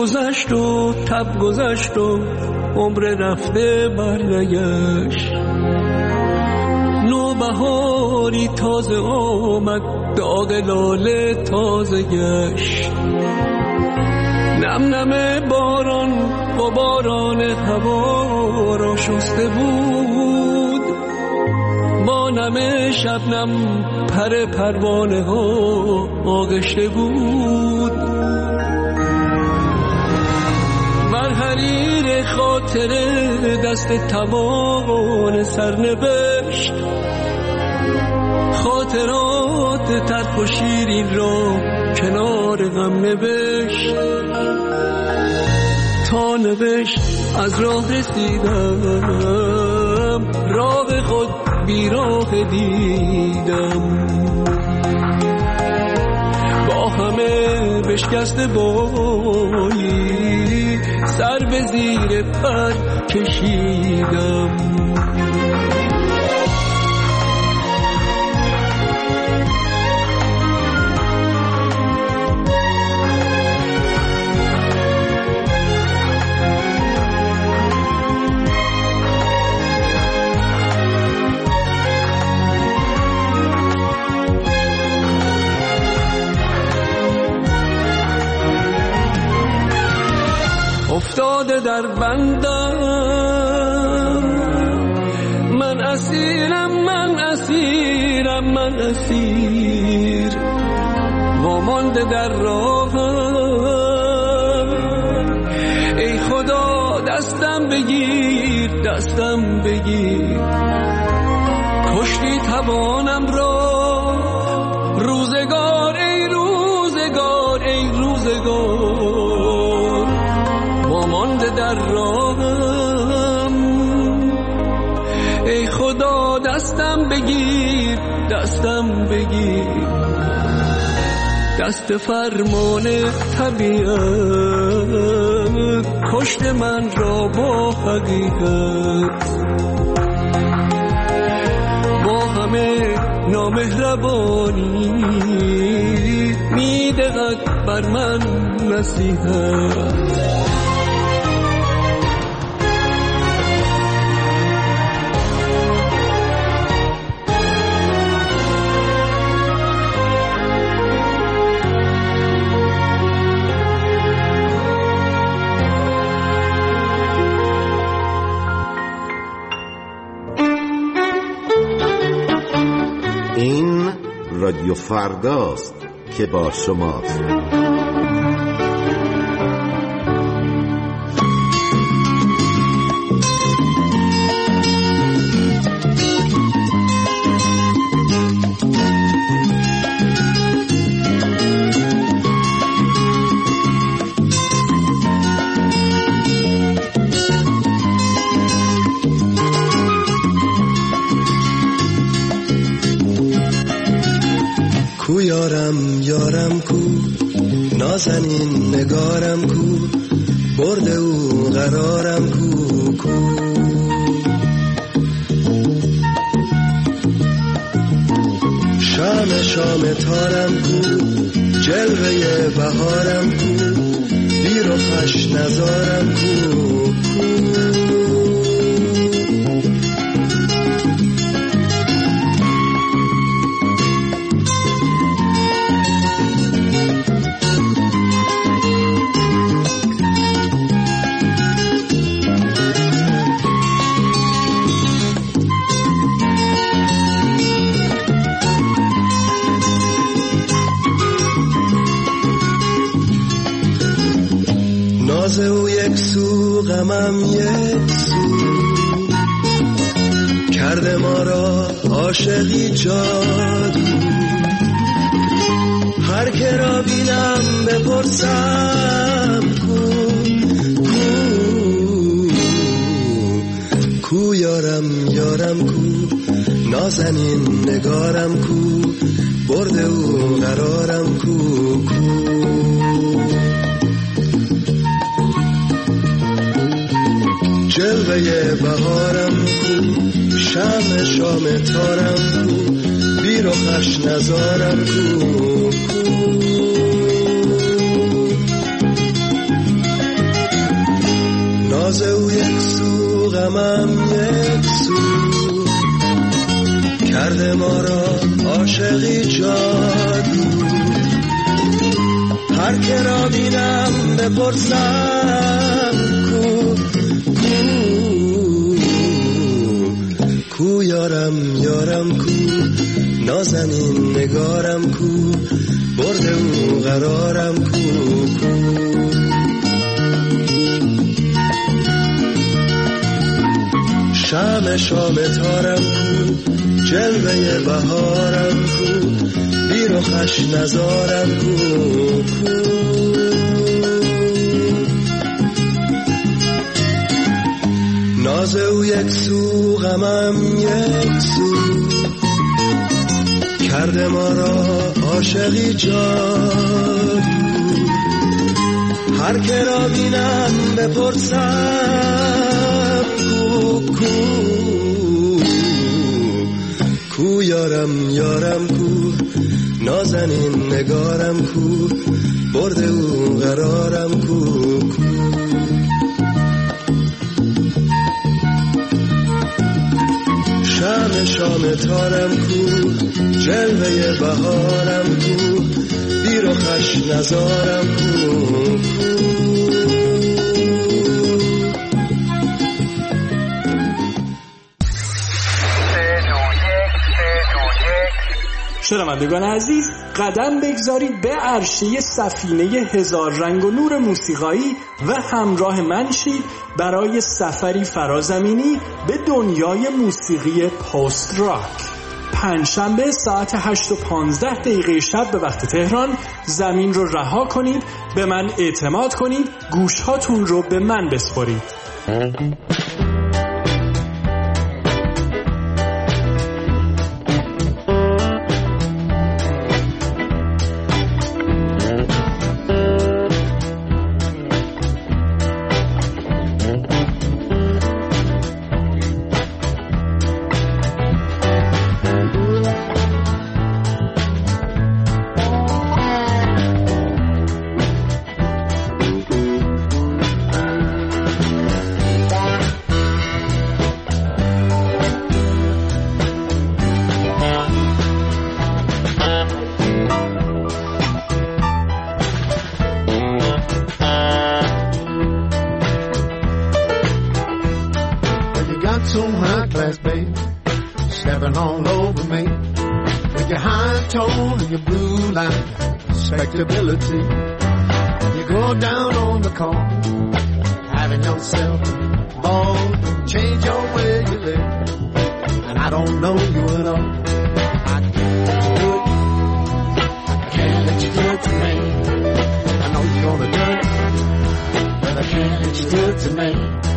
گذشت و تب گذشت و عمر رفته برنگشت. نوبهاری تازه آمد، داغ لاله تازه گشت. نم نم باران و باران هوا را شسته بود، با نم شبنم پر پروانه ها آغشته بود. بر حریر خاطره دست توان سرنوشت، خاطرات تلخ و شیرین را کنار غم نوشت. تا نوشت از راه رسیدم، راه خود بیراه دیدم. با همه بشکست بایی سر به زیر پر کشیدم. افتاده در بندم من اسیرم، من اسیرم، من اسیر. وامانده در راهم، ای خدا دستم بگیر، دستم بگیر. کشتی توانم را روزگار، ای روزگار، ای روزگار. وامانده در راهم، ای خدا دستم بگیر، دستم بگیر. دست فرمان طبیعت کشت من را با حقیقت. با همه نامهربانی میدهد بر من نصیحت. این رادیو فرداست که با شماست. یارم کو نازنین نگارم کو، برده او قرارم کو کو. شام تارم کو، جلوه بهارم کو، بیر و خوش نزارم کو کو. ناز او یک سو، غمم یک سو، کرده ما را عاشقی جادو. هر که را بینم بپرسم کو کو یارم کو، نازنین نگارم کو، برده او قرارم کو کو. جلوه بهارم کو، شام تارم کو، بیر و خوش نزارم کو کو. ناز او یک سو غمم یک سو کرده ما را عاشقی جادو هر که را بینم بپرسم کو یارم یارم کو نازنین نگارم کو برده او قرارم کو شام شام تارم کو جلوه بهارم کو بیرخش نزارم کو ناز او یک سو غمم یک سو کرده ما را عاشقی جادو هر که را بینم بپرسم کو یارم یارم کو نازنین نگارم کو برده او قرارم کو شام شام تارم کو جلوه بهارم کو بیرخش نزارم کو شنوندگان عزیز، قدم بگذارید به عرشه سفینه هزار رنگ و نور موسیقایی و همراه من شید برای سفری فرازمینی به دنیای موسیقی پست راک. پنجشنبه ساعت 8:15 شب به وقت تهران زمین رو رها کنید، به من اعتماد کنید، گوشهاتون رو به من بسپارید. Respectability. You go down on the corner, having yourself a ball, change your way you live, and I don't know you at all. I can't let you do it to me. I know you're gonna do it, but I can't let you do it to me.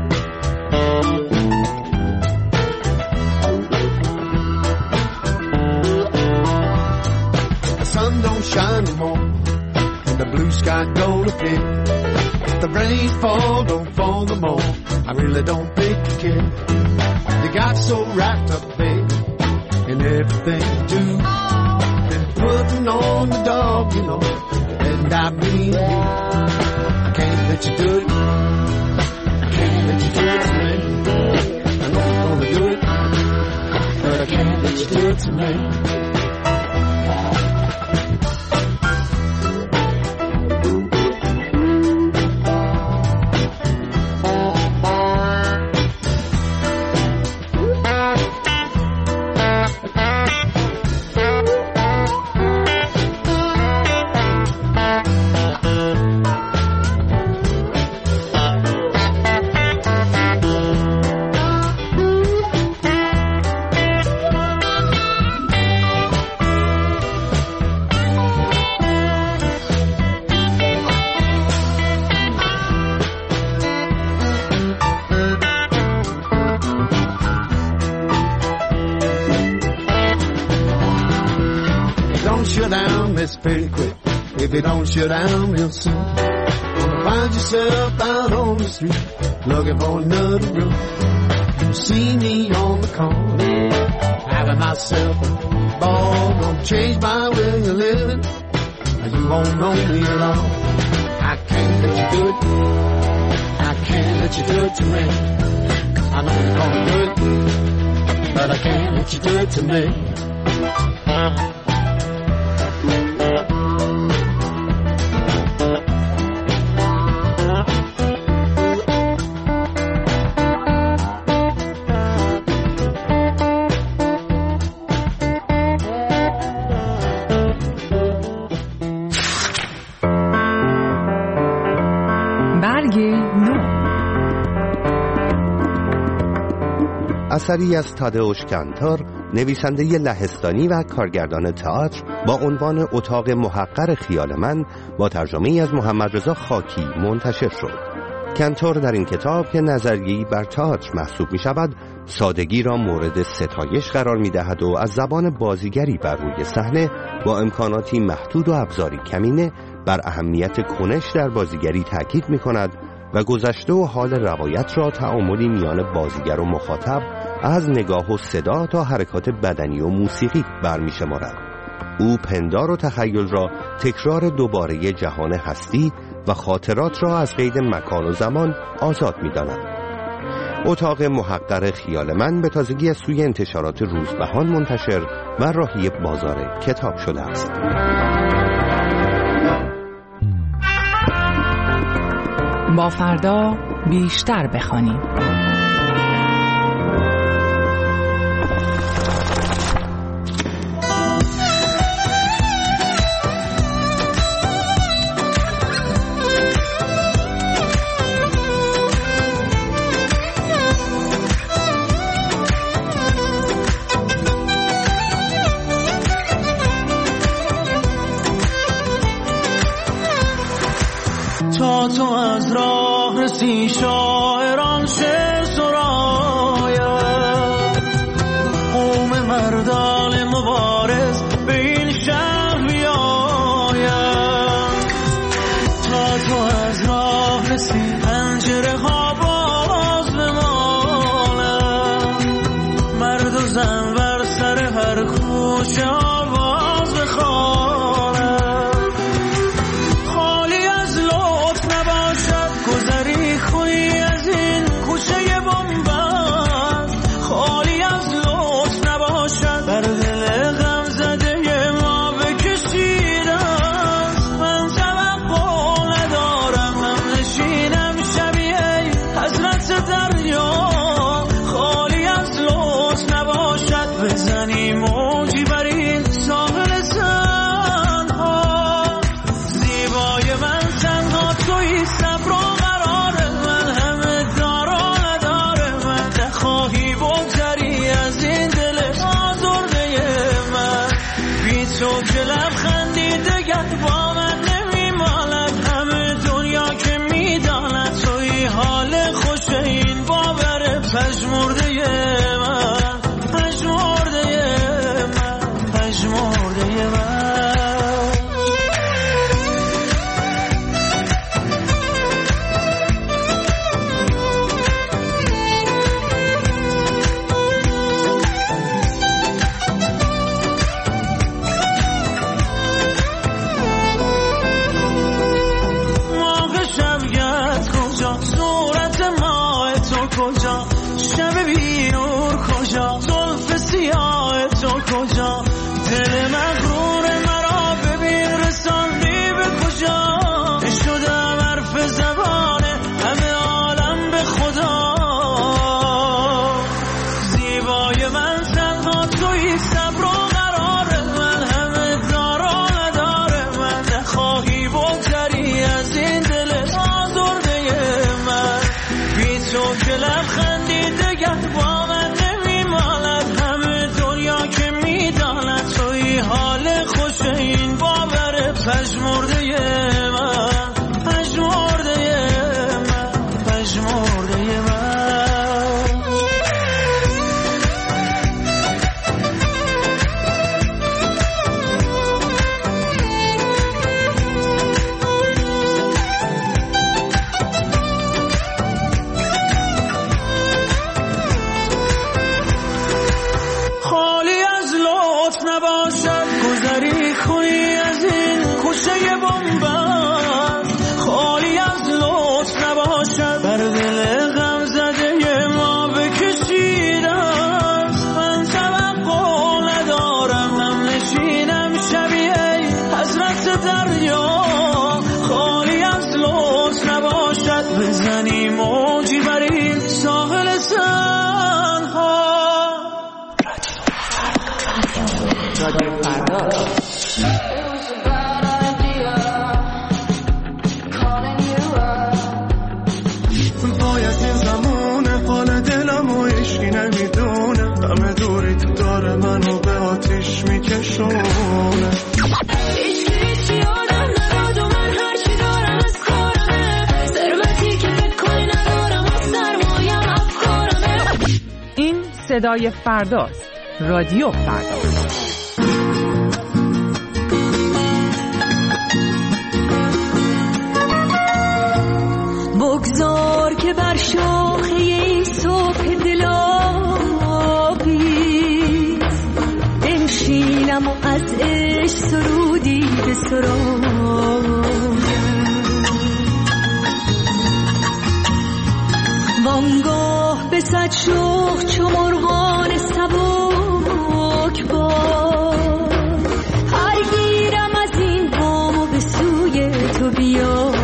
Don't shine no more, and the blue sky don't appear. If the rain fall, don't fall no more. I really don't think you care. You got so wrapped up, baby, in everything you do, and putting on the dog, you know, and I mean you. I can't let you do it. I can't let you do it to me. I know you're gonna do it, but I can't let you do it to me. Pretty quick, if you don't shut down real soon, gonna find yourself out on the street looking for another room. You see me on the corner, having myself a ball, gonna change my way of living, and you won't know me at all. I can't let you do it, I can't let let you do it to me. I know you're gonna do it, but I can't let you do it to me. اثری از تادئوش کنتور، نویسنده لهستانی و کارگردان تئاتر، با عنوان اتاق محقر خیال من با ترجمه از محمد رضا خاکی منتشر شد. کنتور در این کتاب که نظریه‌ای بر تئاتر محسوب می شود، سادگی را مورد ستایش قرار می دهد و از زبان بازیگری بر روی صحنه با امکاناتی محدود و ابزاری کمینه بر اهمیت کنش در بازیگری تاکید می کند و گذشته و حال روایت را تعاملی میان بازیگر و مخاطب از نگاه و صدا تا حرکات بدنی و موسیقی برمی شمارد. او پندار و تخیل را تکرار دوباره جهان هستی و خاطرات را از قید مکان و زمان آزاد می داند. اتاق محقر خیال من به تازگی از سوی انتشارات روزبهان منتشر و راهی بازار کتاب شده است. با فردا بیشتر بخوانیم. تا تو از راه رسی شاعران شعر سراید، قوم مردان مبارز به این شهر بیاید. تا تو از راه رسی پنجره ها باز بماند، مرد و زن بر سر هر کوچه آواز بخواند. خالی از لطف نباشد، بر دل آتیش میکشونه. هیچ یادم نداد و من هرچی دارم از کارمه، ثروتی که فکر کنی ندارم و سرمایم افکارمه. این صدای فرداست. رادیو فردا. بگذار که بر شاخه این صبح دلابی بنشینم و از عشق سرودی بسرایم. وانگاه به صد شوق چو مرغان سبک باد هر گیرم از این بام و به سوی تو بیایم.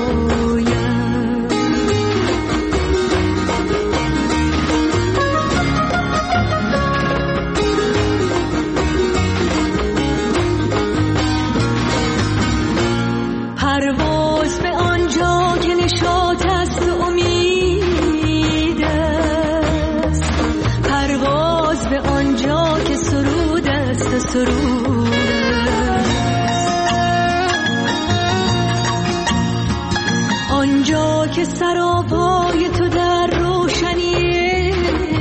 پرواز به آنجا که نشاط است و امید است، پرواز به آنجا که سرود است و سرود است، آنجا که سراپای تو در روشنی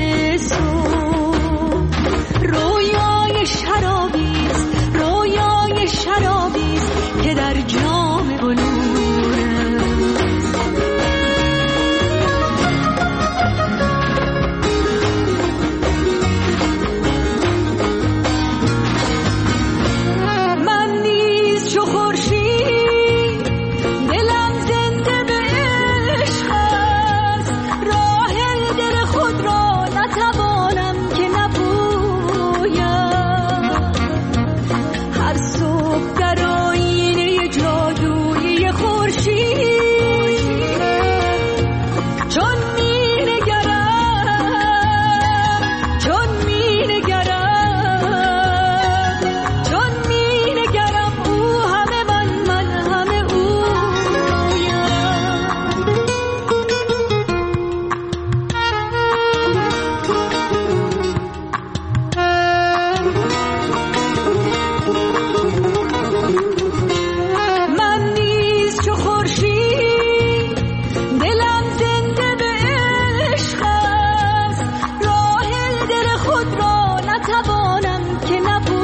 صبح رویای شرابی است، رویای شرابی است که در جام بلور است. من نیز چو خورشید دلم زنده به عشق است، راه دل خود را نتوانم که نپویم. هر صبح در آینه جادویی خورشید چون می‌نگرم، چون می‌نگرم، چون می‌نگرم او همه من، من همه اویم. من نیز چو خورشید دلم زنده به عشق است، راه دل خود را نتوانم که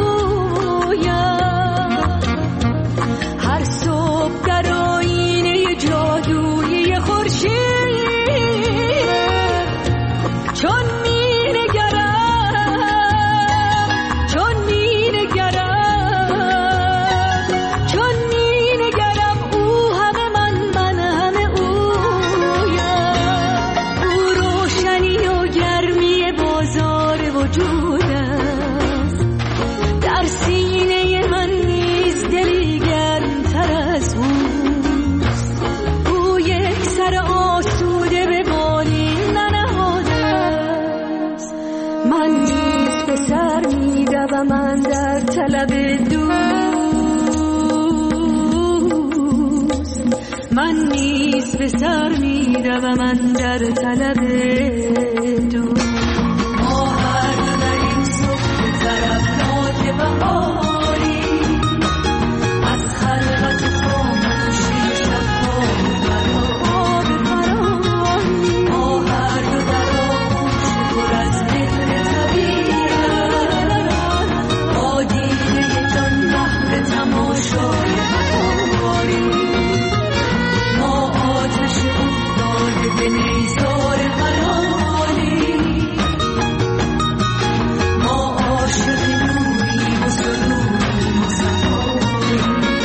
نپویم. هر صبح در آینه جادویی خورشید چون می‌نگرم، چون می‌نگرم، چون می‌نگرم او همه من، من همه اویم. او روشنی و گرمی بازار وجود است، در سینه من نیز دلی گرمتر از اوست. او یک سر آسوده به بالین ننهاده است، من نیز به سر می‌روم من در طلب دوست، من نیز به سر می‌روم من در طلب دوست. ما هر دو در این صبح طرفناک بهاری از خلقت خاموشی شب‌ها برآمدیم. ما هر دو در آغوش پر از مهر طبیعت با دیده جان بهر تماشای بهاری. ما آتش افتاده به نیزار خیالی، ما عاشق نوریم و سروریم و صفایی.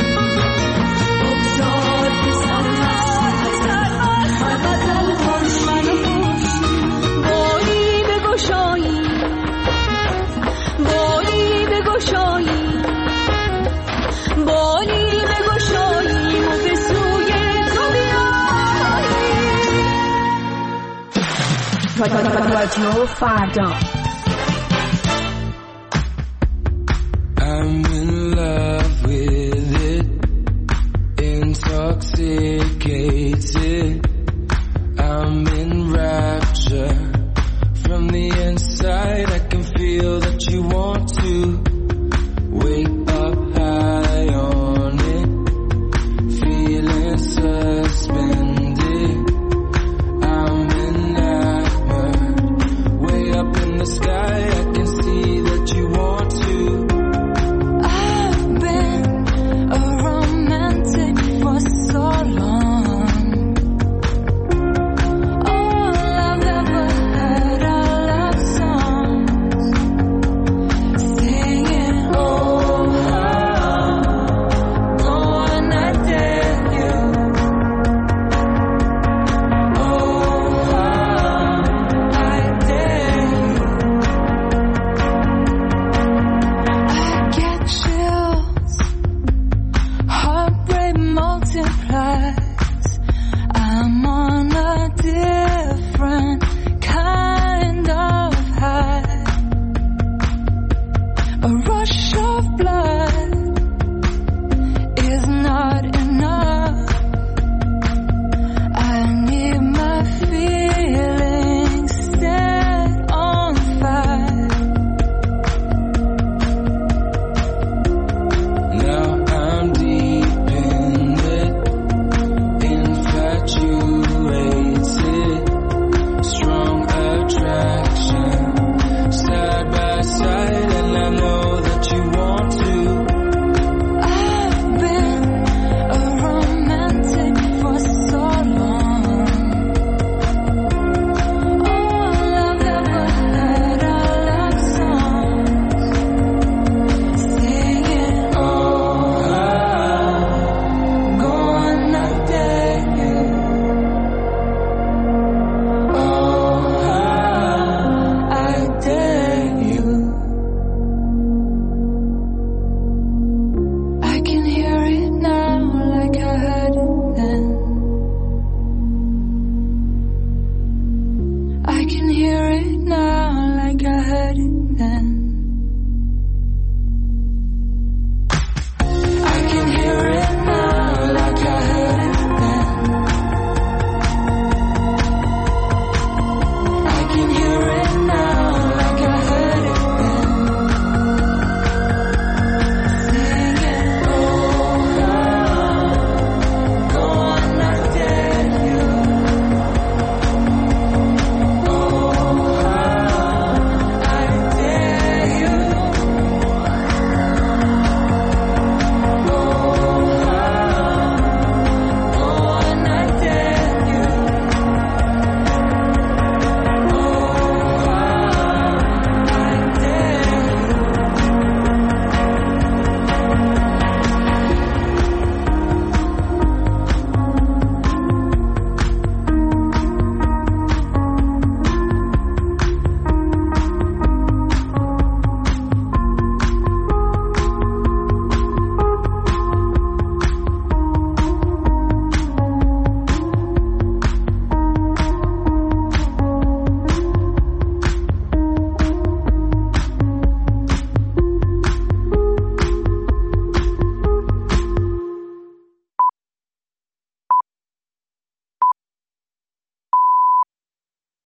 بگذار که سرمست غزل خورشید باری بگشاییم، باری بگشاییم، باری بگشاییم و به سوی تو بیاییم. رادیو فردا. I'm in love